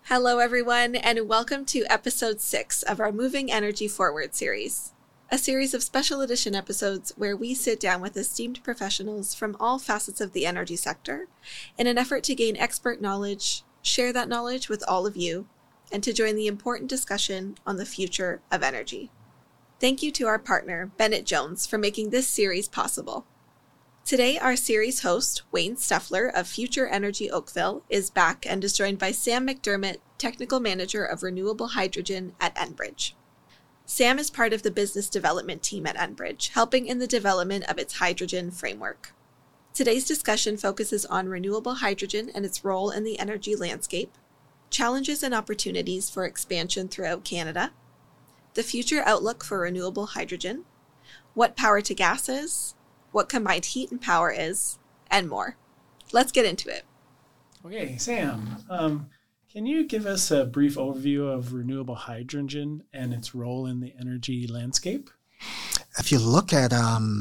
Hello, everyone, and welcome to episode 6 of our Moving Energy Forward series, a series of special edition episodes where we sit down with esteemed professionals from all facets of the energy sector in an effort to gain expert knowledge, share that knowledge with all of you, and to join the important discussion on the future of energy. Thank you to our partner, Bennett Jones, for making this series possible. Today, our series host, Wayne Steffler of Future Energy Oakville, is back and is joined by Sam McDermott, Technical Manager of Renewable Hydrogen at Enbridge. Sam is part of the business development team at Enbridge, helping in the development of its hydrogen framework. Today's discussion focuses on renewable hydrogen and its role in the energy landscape, challenges and opportunities for expansion throughout Canada, the future outlook for renewable hydrogen, what power to gas is, what combined heat and power is, and more. Let's get into it. Okay, Sam, can you give us a brief overview of renewable hydrogen and its role in the energy landscape? If you look at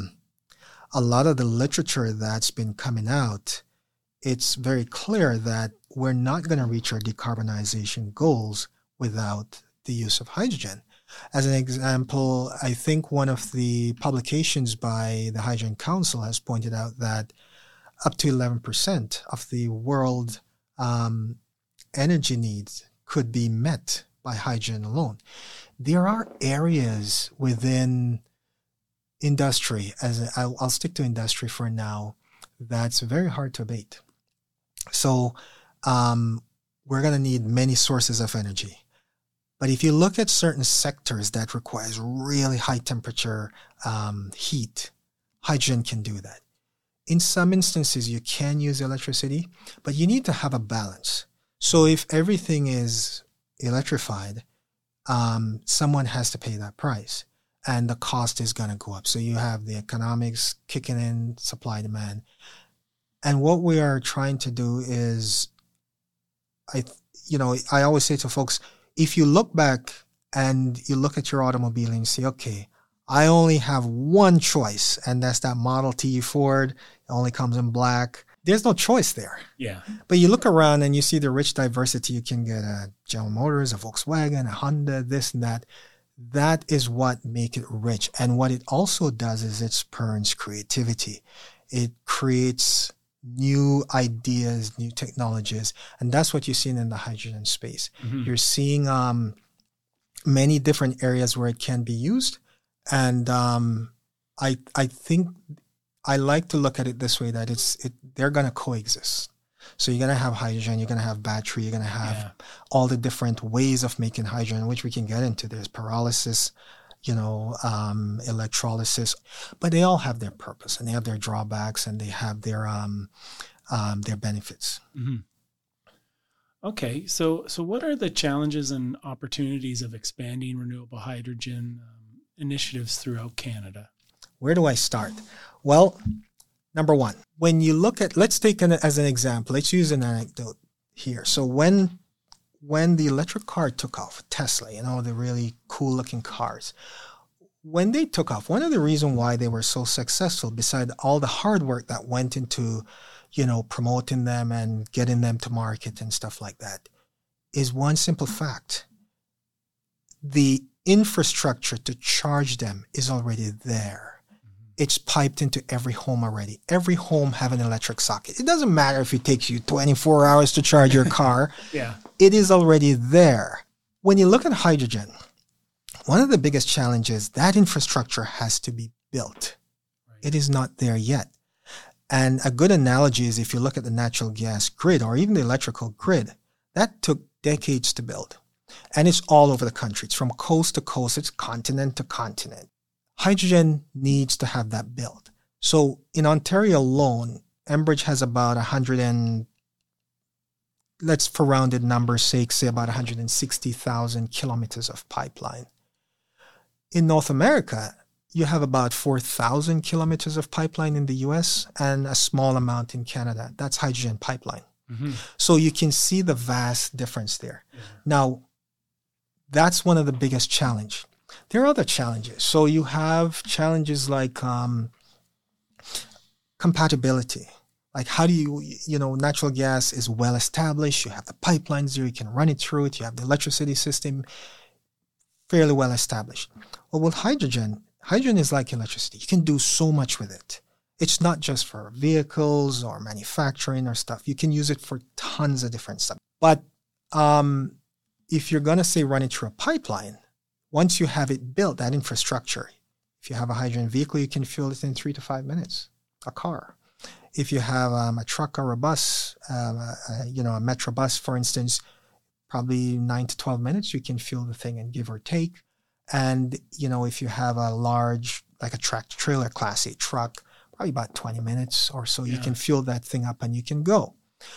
a lot of the literature that's been coming out, it's very clear that we're not going to reach our decarbonization goals without the use of hydrogen. As an example, I think one of the publications by the Hydrogen Council has pointed out that up to 11% of the world energy needs could be met by hydrogen alone. There are areas within industry, I'll stick to industry for now, that's very hard to abate. So we're going to need many sources of energy. But if you look at certain sectors that requires really high temperature heat, hydrogen can do that. In some instances, you can use electricity, but you need to have a balance. So if everything is electrified, someone has to pay that price, and the cost is going to go up. So you have the economics kicking in, supply, demand. And what we are trying to do is, I always say to folks, if you look back and you look at your automobile and you say, okay, I only have one choice, and that's that Model T Ford. It only comes in black. There's no choice there. Yeah. But you look around and you see the rich diversity. You can get a General Motors, a Volkswagen, a Honda, this and that. That is what makes it rich. And what it also does is it spurs creativity. It creates new ideas, new technologies. And that's what you're seeing in the hydrogen space. Mm-hmm. You're seeing many different areas where it can be used. And I think I like to look at it this way, that they're going to coexist. So you're going to have hydrogen, you're going to have battery, you're going to have all the different ways of making hydrogen, which we can get into. There's pyrolysis, electrolysis, but they all have their purpose and they have their drawbacks and they have their benefits. Mm-hmm. Okay, so what are the challenges and opportunities of expanding renewable hydrogen initiatives throughout Canada? Where do I start? Well, number one, when you look at, let's take as an example, let's use an anecdote here. So when the electric car took off, Tesla, the really cool looking cars, when they took off, one of the reasons why they were so successful, beside all the hard work that went into, promoting them and getting them to market and stuff like that, is one simple fact. The infrastructure to charge them is already there. It's piped into every home already. Every home have an electric socket. It doesn't matter if it takes you 24 hours to charge your car. Yeah. It is already there. When you look at hydrogen, one of the biggest challenges, that infrastructure has to be built. Right. It is not there yet. And a good analogy is if you look at the natural gas grid or even the electrical grid, that took decades to build. And it's all over the country. It's from coast to coast. It's continent to continent. Hydrogen needs to have that built. So in Ontario alone, Enbridge has about 100 and, let's for rounded numbers' sake, say about 160,000 kilometers of pipeline. In North America, you have about 4,000 kilometers of pipeline in the US and a small amount in Canada. That's hydrogen pipeline. Mm-hmm. So you can see the vast difference there. Yeah. Now, that's one of the biggest challenges. There are other challenges. So you have challenges like compatibility. Like, how do natural gas is well established. You have the pipelines there. You can run it through it. You have the electricity system fairly well established. Well, with hydrogen is like electricity. You can do so much with it. It's not just for vehicles or manufacturing or stuff. You can use it for tons of different stuff. But if you're going to say run it through a pipeline, once you have it built, that infrastructure, if you have a hydrogen vehicle, you can fuel it in 3 to 5 minutes, a car. If you have a truck or a bus, a metro bus, for instance, probably 9 to 12 minutes, you can fuel the thing and give or take. And, if you have a large, like a tractor trailer Class 8 truck, probably about 20 minutes or so, you can fuel that thing up and you can go.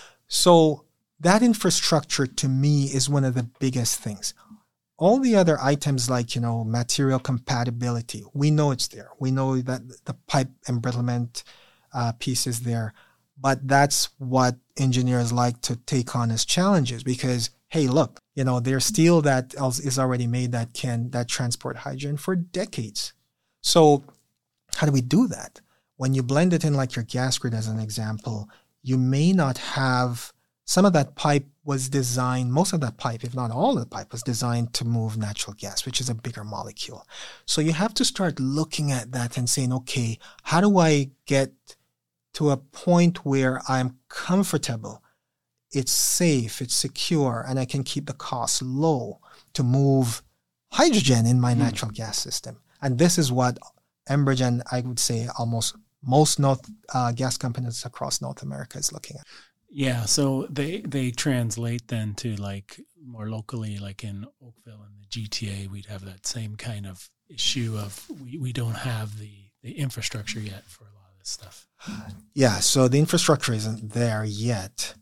So that infrastructure to me is one of the biggest things. All the other items like, material compatibility, we know it's there. We know that the pipe embrittlement piece is there. But that's what engineers like to take on as challenges because, hey, look, there's steel that is already made that transport hydrogen for decades. So how do we do that? When you blend it in like your gas grid as an example, you may not have some of that pipe was designed, most of that pipe, if not all of the pipe, was designed to move natural gas, which is a bigger molecule. So you have to start looking at that and saying, okay, how do I get to a point where I'm comfortable, it's safe, it's secure, and I can keep the costs low to move hydrogen in my natural gas system. And this is what Enbridge and I would say almost most gas companies across North America is looking at. Yeah, so they translate then to like more locally, like in Oakville and the GTA, we'd have that same kind of issue of we don't have the infrastructure yet for a lot of this stuff. Yeah, so the infrastructure isn't there yet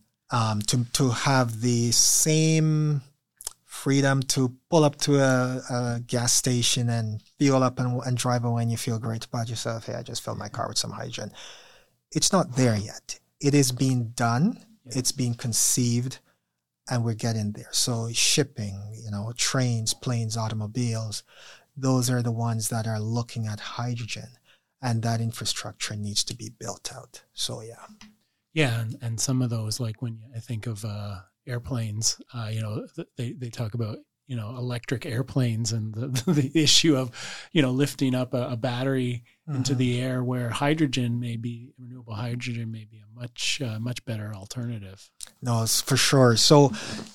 to have the same freedom to pull up to a gas station and fuel up and drive away and you feel great about yourself. Hey, I just filled my car with some hydrogen. It's not there yet. It is being done. Yeah. It's being conceived, and we're getting there. So shipping, trains, planes, automobiles, those are the ones that are looking at hydrogen, and that infrastructure needs to be built out. So, yeah. Yeah, and some of those, like when I think of airplanes, they talk about, electric airplanes and the issue of, lifting up a battery into the air, where renewable hydrogen may be a much better alternative. No, it's for sure. So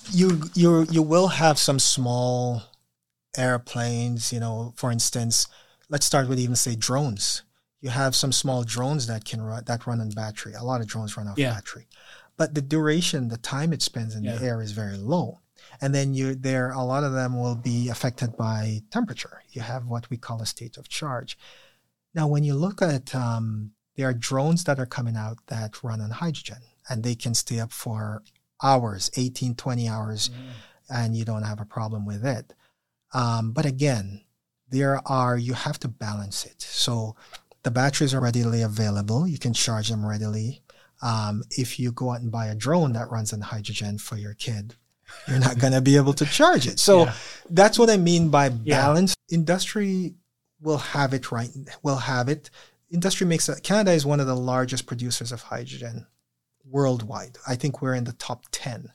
you will have some small airplanes, for instance, let's start with even say drones. You have some small drones that run on battery. A lot of drones run off battery. But the duration, the time it spends in the air is very low. And then a lot of them will be affected by temperature. You have what we call a state of charge. Now, when you look at, there are drones that are coming out that run on hydrogen, and they can stay up for hours, 18, 20 hours, and you don't have a problem with it. But again, you have to balance it. So the batteries are readily available. You can charge them readily. If you go out and buy a drone that runs on hydrogen for your kid, you're not going to be able to charge it. So that's what I mean by balance. Industry will have it right. Will have it. Industry Canada is one of the largest producers of hydrogen worldwide. I think we're in the top 10.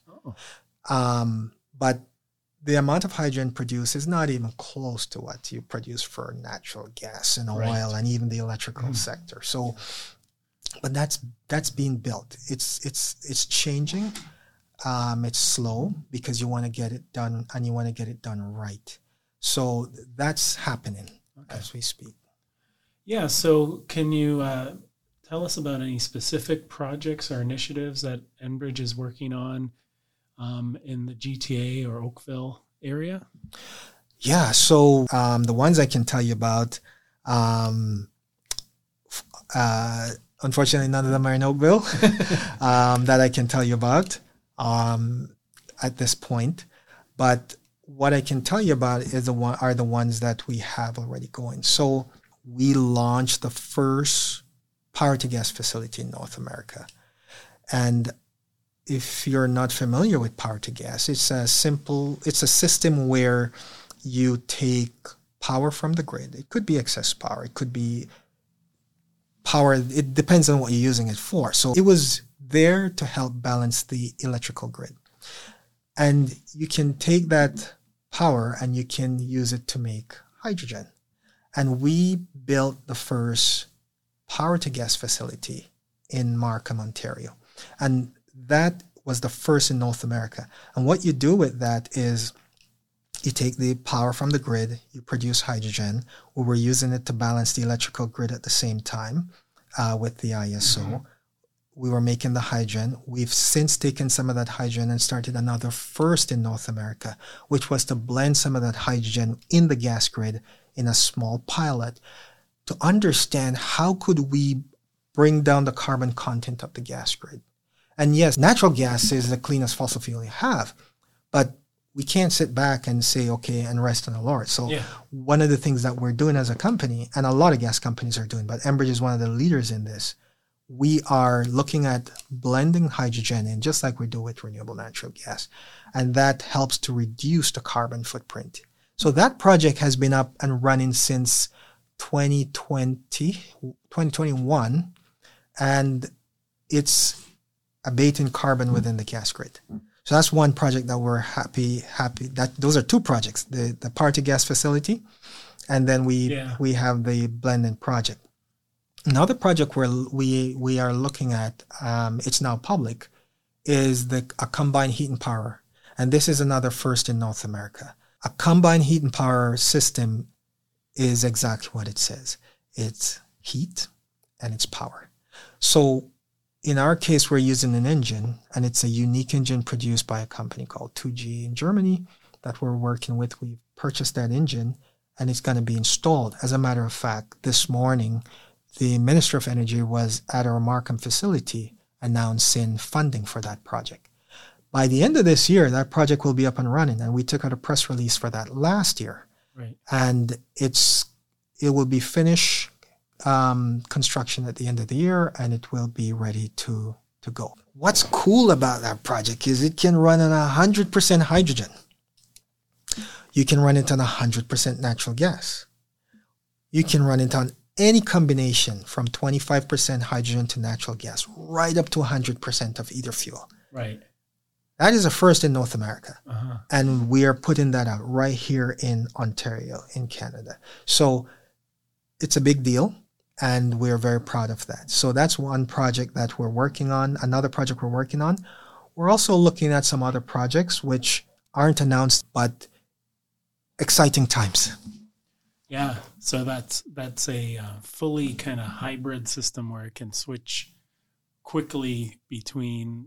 But the amount of hydrogen produced is not even close to what you produce for natural gas and oil and even the electrical sector. So, but that's being built. It's changing. It's slow because you want to get it done and you want to get it done right. So that's happening as we speak. Yeah. So can you tell us about any specific projects or initiatives that Enbridge is working on in the GTA or Oakville area? Yeah. So the ones I can tell you about, unfortunately, none of them are in Oakville that I can tell you about at this point. But what I can tell you about are the ones that we have already going. So we launched the first power-to-gas facility in North America. And if you're not familiar with power-to-gas, it's a system where you take power from the grid. It could be excess power. It could be power, it depends on what you're using it for. So it was there to help balance the electrical grid. And you can take that power and you can use it to make hydrogen. And we built the first power-to-gas facility in Markham, Ontario. And that was the first in North America. And what you do with that is you take the power from the grid, you produce hydrogen. We were using it to balance the electrical grid at the same time with the ISO. Mm-hmm. We were making the hydrogen. We've since taken some of that hydrogen and started another first in North America, which was to blend some of that hydrogen in the gas grid in a small pilot to understand how could we bring down the carbon content of the gas grid. And yes, natural gas is the cleanest fossil fuel you have, but we can't sit back and say, okay, and rest on the laurels. So one of the things that we're doing as a company, and a lot of gas companies are doing, but Enbridge is one of the leaders in this, we are looking at blending hydrogen in just like we do with renewable natural gas. And that helps to reduce the carbon footprint. So that project has been up and running since 2021, and it's abating carbon within the gas grid. So that's one project that we're happy that those are two projects, the power-to-gas facility, and then we have the blending project. Another project where we are looking at, it's now public, is a combined heat and power. And this is another first in North America. A combined heat and power system is exactly what it says. It's heat and it's power. So in our case, we're using an engine, and it's a unique engine produced by a company called 2G in Germany that we're working with. We purchased that engine, and it's going to be installed. As a matter of fact, this morning, the Minister of Energy was at our Markham facility announcing funding for that project. By the end of this year, that project will be up and running, and we took out a press release for that last year. Right. And it will be finished construction at the end of the year, and it will be ready to go. What's cool about that project is it can run on 100% hydrogen. You can run it on 100% natural gas. You can run it on any combination from 25% hydrogen to natural gas, right up to 100% of either fuel. Right. That is a first in North America. Uh-huh. And we are putting that out right here in Ontario, in Canada. So it's a big deal, and we're very proud of that. So that's one project that we're working on. Another project we're working on. We're also looking at some other projects which aren't announced, but exciting times. Yeah, so that's a fully kind of hybrid system where it can switch quickly between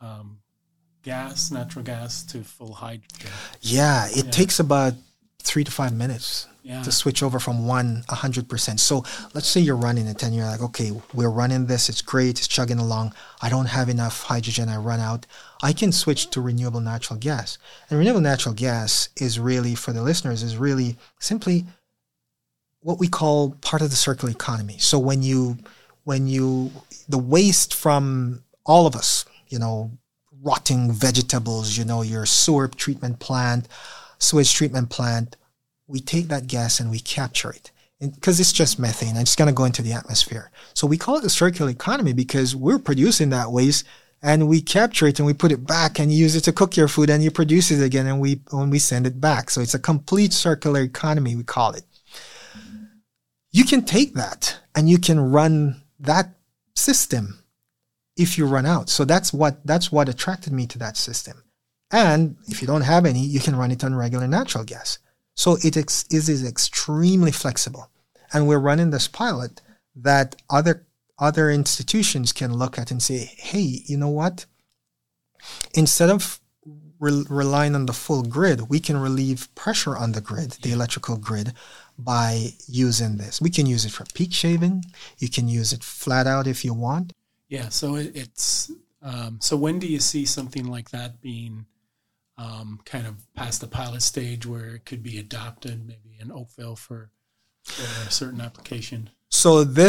natural gas to full hydrogen. Yeah, it takes about 3 to 5 minutes to switch over from 100%. So let's say you're running it and you're like, okay, we're running this. It's great. It's chugging along. I don't have enough hydrogen. I run out. I can switch to renewable natural gas. And renewable natural gas is really, for the listeners, is really simply what we call part of the circular economy. So when the waste from all of us, rotting vegetables, your sewer treatment plant, sewage treatment plant, we take that gas and we capture it because it's just methane and it's going to go into the atmosphere. So we call it the circular economy because we're producing that waste and we capture it and we put it back and you use it to cook your food and you produce it again and we send it back. So it's a complete circular economy, we call it. You can take that and you can run that system if you run out. So that's what attracted me to that system. And if you don't have any, you can run it on regular natural gas. So it is extremely flexible. And we're running this pilot that other institutions can look at and say, hey, you know what? Instead of relying on the full grid, we can relieve pressure on the grid, the electrical grid, by using this. We can use it for peak shaving. You can use it flat out if you want. Yeah, so it's so when do you see something like that being kind of past the pilot stage where it could be adopted, maybe in Oakville for a certain application? So there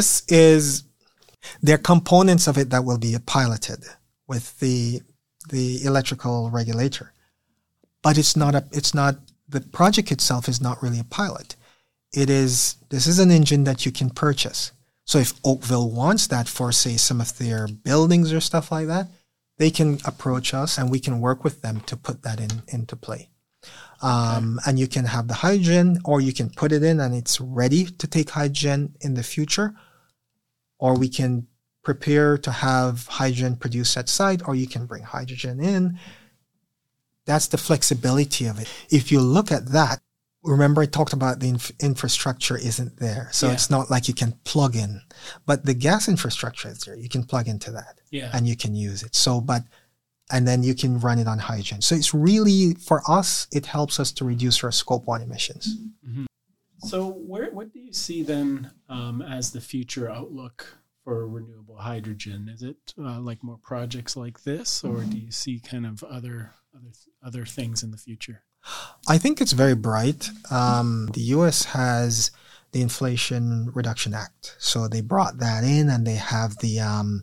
are components of it that will be piloted with the electrical regulator, but the project itself is not really a pilot. This is an engine that you can purchase. So if Oakville wants that for, say, some of their buildings or stuff like that, they can approach us and we can work with them to put that into play. And you can have the hydrogen, or you can put it in and it's ready to take hydrogen in the future, or we can prepare to have hydrogen produced at site, or you can bring hydrogen in. That's the flexibility of it. If you look at that, remember I talked about the infrastructure isn't there. So it's not like you can plug in, but the gas infrastructure is there. You can plug into that and you can use it. And then you can run it on hydrogen. So it's really, for us, it helps us to reduce our Scope 1 emissions. Mm-hmm. So what do you see then as the future outlook for renewable hydrogen? Is it like more projects like this, or do you see kind of other things in the future? I think it's very bright. The U.S. has the Inflation Reduction Act. So they brought that in, and they have the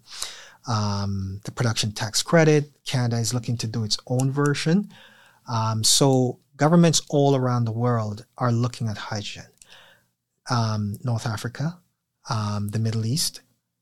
production tax credit. Canada is looking to do its own version. So governments all around the world are looking at hydrogen. North Africa, the Middle East,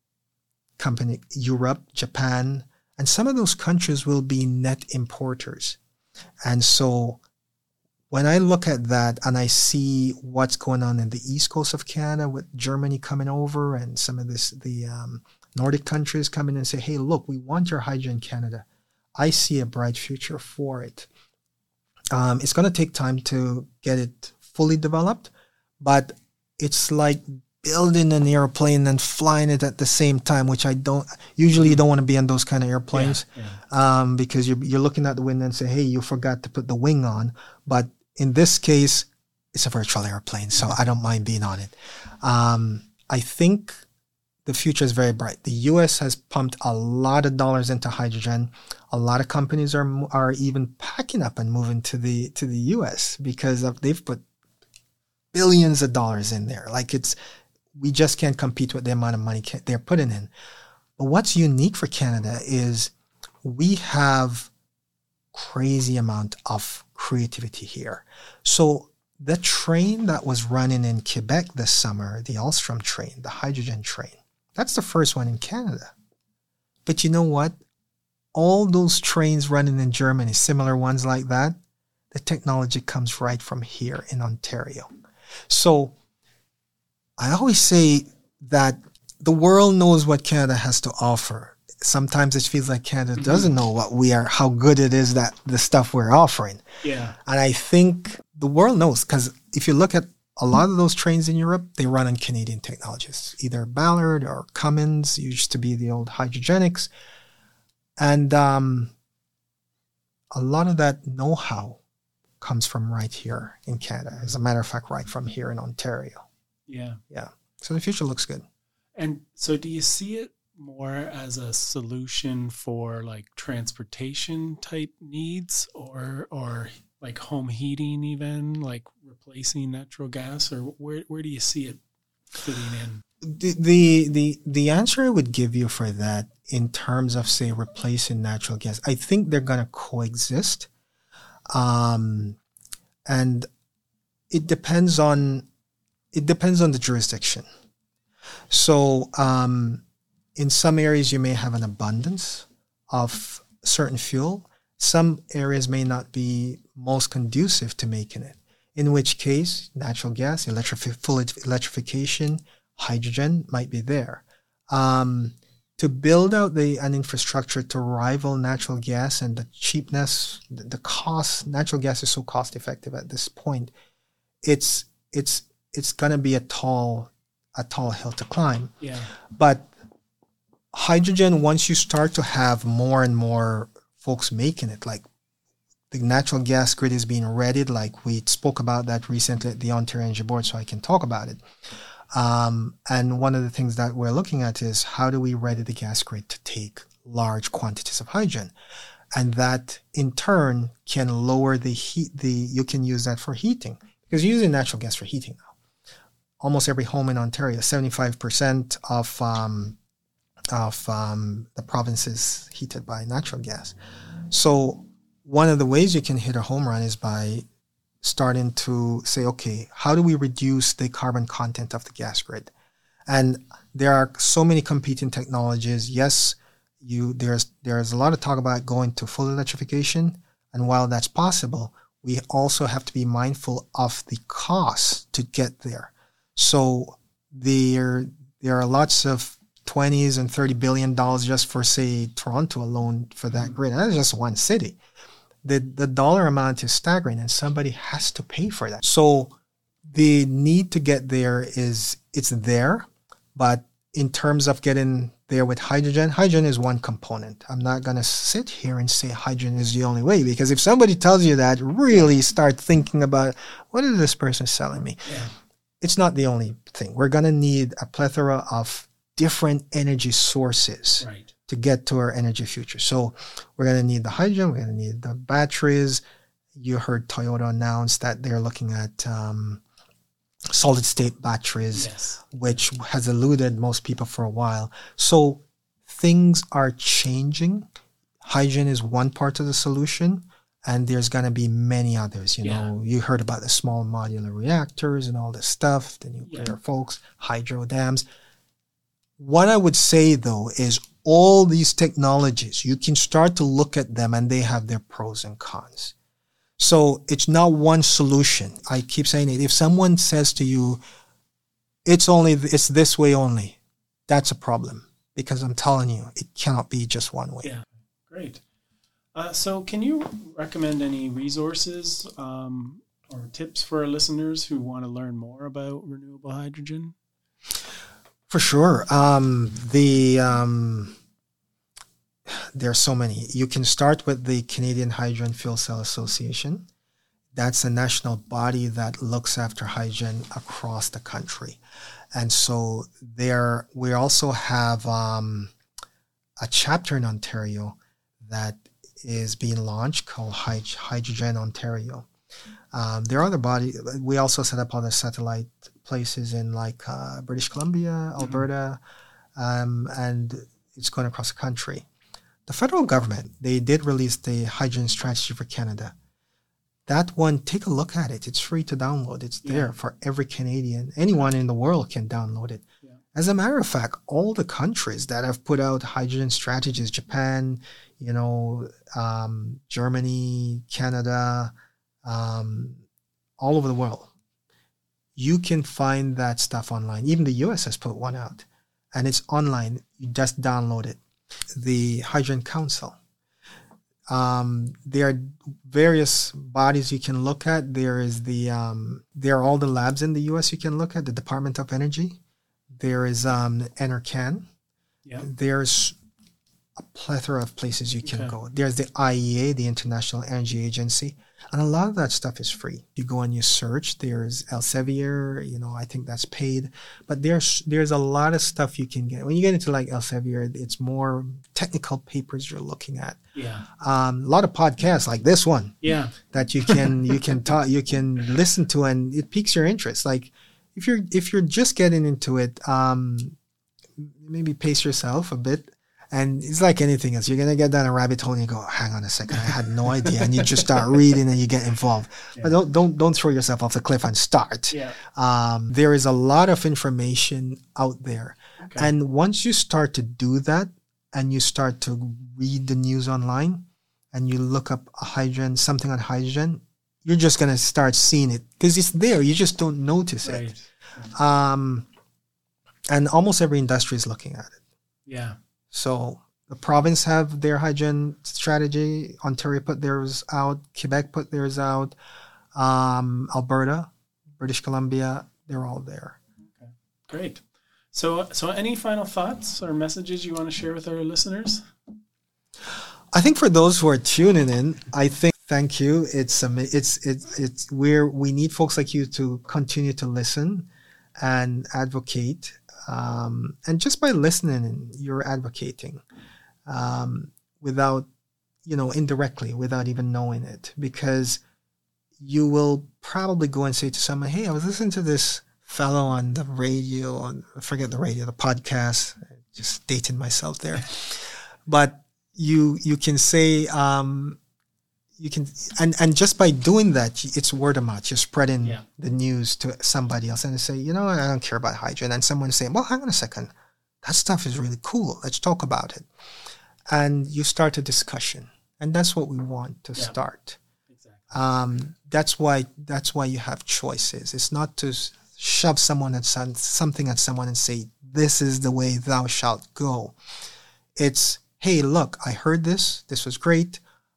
Europe, Japan, and some of those countries will be net importers. And so when I look at that and I see what's going on in the east coast of Canada with Germany coming over and some of the Nordic countries coming and say, hey, look, we want your hydrogen, Canada. I see a bright future for it. It's going to take time to get it fully developed, but it's like building an airplane and flying it at the same time, which I don't, usually you don't want to be on those kind of airplanes because you're looking at the wind and say, hey, you forgot to put the wing on. But in this case, it's a virtual airplane, so I don't mind being on it. I think the future is very bright. The U.S. has pumped a lot of dollars into hydrogen. A lot of companies are even packing up and moving to the U.S. because they've put billions of dollars in there. We just can't compete with the amount of money they're putting in. But what's unique for Canada is we have crazy amount of creativity here. So the train that was running in Quebec this summer, the Alstom train, the hydrogen train, that's the first one in Canada. But you know what? All those trains running in Germany, similar ones like that, the technology comes right from here in Ontario. So I always say that the world knows what Canada has to offer. Sometimes it feels like Canada doesn't know what we are, how good it is, that the stuff we're offering. Yeah. And I think the world knows, because if you look at a lot of those trains in Europe, they run on Canadian technologies, either Ballard or Cummins, used to be the old Hydrogenics. And a lot of that know-how comes from right here in Canada. As a matter of fact, right from here in Ontario. Yeah. Yeah. So the future looks good. And so do you see it more as a solution for like transportation type needs, or like home heating, even like replacing natural gas, or where do you see it fitting in? The answer I would give you for that, in terms of, say, replacing natural gas, I think they're going to coexist. And it depends on the jurisdiction. So in some areas you may have an abundance of certain fuel. Some areas may not be most conducive to making it, in which case natural gas, full electrification, hydrogen might be there. To build out an infrastructure to rival natural gas and the cheapness, the cost, natural gas is so cost effective at this point, it's going to be a tall hill to climb. Yeah. But hydrogen, once you start to have more and more folks making it, like the natural gas grid is being readied, like we spoke about that recently at the Ontario Energy Board, so I can talk about it. And one of the things that we're looking at is how do we ready the gas grid to take large quantities of hydrogen? And that in turn can lower the heat, you can use that for heating, because you're using natural gas for heating now. Almost every home in Ontario, 75% of the province is heated by natural gas. So one of the ways you can hit a home run is by starting to say, okay, how do we reduce the carbon content of the gas grid? And there are so many competing technologies. Yes, there's a lot of talk about going to full electrification. And while that's possible, we also have to be mindful of the costs to get there. So there are lots of $20s and $30 billion just for, say, Toronto alone for that grid. That's just one city. The dollar amount is staggering, and somebody has to pay for that. So the need to get there it's there, but in terms of getting there with hydrogen is one component. I'm not going to sit here and say hydrogen is the only way, because if somebody tells you that, really start thinking about, what is this person selling me? Yeah. It's not the only thing. We're going to need a plethora of different energy sources to get to our energy future. So we're going to need the hydrogen, we're going to need the batteries. You heard Toyota announce that they're looking at solid state batteries, which has eluded most people for a while. So things are changing. Hydrogen is one part of the solution, and there's going to be many others. You know, you heard about the small modular reactors and all this stuff, the nuclear folks, hydro dams. What I would say, though, is all these technologies, you can start to look at them and they have their pros and cons. So it's not one solution. I keep saying it. If someone says to you, it's this way only, that's a problem, because I'm telling you, it cannot be just one way. Yeah, great. So can you recommend any resources or tips for our listeners who want to learn more about renewable hydrogen? For sure. There are so many. You can start with the Canadian Hydrogen Fuel Cell Association. That's a national body that looks after hydrogen across the country. And so we also have a chapter in Ontario that is being launched called Hydrogen Ontario. There are other bodies. We also set up other satellite places in British Columbia, Alberta, and it's going across the country. The federal government, they did release the Hydrogen Strategy for Canada. That one, take a look at it. It's free to download. It's there for every Canadian. Anyone in the world can download it. Yeah. As a matter of fact, all the countries that have put out hydrogen strategies, Japan, Germany, Canada, all over the world, you can find that stuff online. Even the US has put one out, and it's online. You just download it. The Hydrogen Council. There are various bodies you can look at. There are all the labs in the US you can look at. The Department of Energy. There is NRCan. Yeah. There's a plethora of places you can go. There's the IEA, the International Energy Agency, and a lot of that stuff is free. You go and you search. There's Elsevier, I think that's paid, but there's a lot of stuff you can get. When you get into Elsevier, it's more technical papers you're looking at. Yeah. A lot of podcasts like this one. Yeah. That you can listen to, and it piques your interest. Like if you're just getting into it, maybe pace yourself a bit. And it's like anything else. You're going to get down a rabbit hole and you go, hang on a second, I had no idea. And you just start reading and you get involved. Yeah. But don't throw yourself off the cliff and start. Yeah. There is a lot of information out there. Okay. And once you start to do that and you start to read the news online and you look up something on hydrogen, you're just going to start seeing it because it's there. You just don't notice it. And almost every industry is looking at it. Yeah. So the province have their hydrogen strategy. Ontario put theirs out. Quebec put theirs out. Alberta, British Columbia, they're all there. Okay, great. So any final thoughts or messages you want to share with our listeners? I think for those who are tuning in, thank you. We need folks like you to continue to listen and advocate. And just by listening, you're advocating without, indirectly, without even knowing it, because you will probably go and say to someone, hey, I was listening to this fellow on the radio, the podcast, just dating myself there. But you can say, and just by doing that, it's word of mouth. You're spreading Yeah. the news to somebody else, and they say, you know, I don't care about hydrogen. And someone say, well, hang on a second, that stuff is really cool. Let's talk about it. And you start a discussion, and that's what we want to start. Exactly. That's why you have choices. It's not to shove something at someone and say, this is the way thou shalt go. It's, hey, look, I heard this. This was great.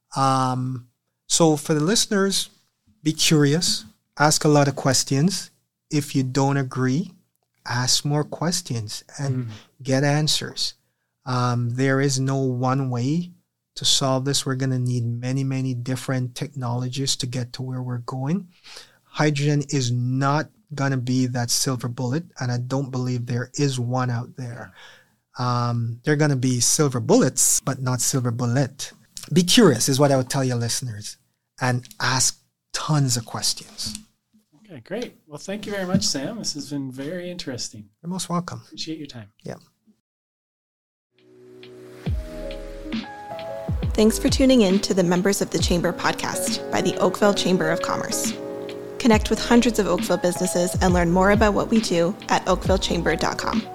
So for the listeners, be curious, ask a lot of questions. If you don't agree, ask more questions and get answers. There is no one way to solve this. We're going to need many, many different technologies to get to where we're going. Hydrogen is not going to be that silver bullet, and I don't believe there is one out there. There are going to be silver bullets, but not silver bullet. Be curious is what I would tell your listeners, and ask tons of questions. Okay, great. Well, thank you very much, Sam. This has been very interesting. You're most welcome. Appreciate your time. Yeah. Thanks for tuning in to the Members of the Chamber podcast by the Oakville Chamber of Commerce. Connect with hundreds of Oakville businesses and learn more about what we do at oakvillechamber.com.